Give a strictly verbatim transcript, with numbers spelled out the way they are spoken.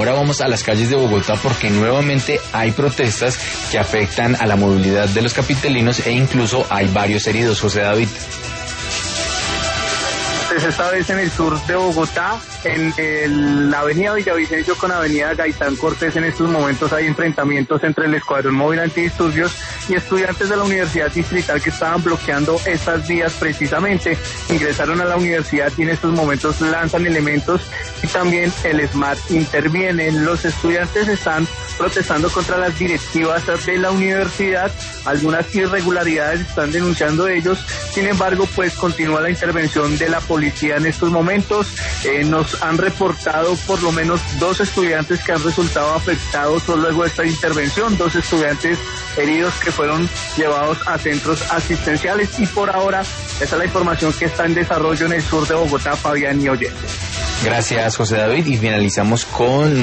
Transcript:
ahora vamos a las calles de Bogotá porque nuevamente hay protestas que afectan a la movilidad de los capitalinos e incluso hay varios heridos. José David. Pues esta vez en el sur de Bogotá, en el, la avenida Villavicencio con avenida Gaitán Cortés, en estos momentos hay enfrentamientos entre el Escuadrón Móvil Antidisturbios y estudiantes de la Universidad Distrital que estaban bloqueando estas vías precisamente. Ingresaron a la universidad y en estos momentos lanzan elementos y también el SMAT interviene. Los estudiantes están protestando contra las directivas de la universidad, algunas irregularidades están denunciando ellos, sin embargo pues continúa la intervención de la policía en estos momentos. Eh, nos han reportado por lo menos dos estudiantes que han resultado afectados luego de esta intervención, dos estudiantes heridos que fueron llevados a centros asistenciales y por ahora esa es la información que está en desarrollo en el sur de Bogotá, Fabián y oyentes. Gracias, José David, y finalizamos con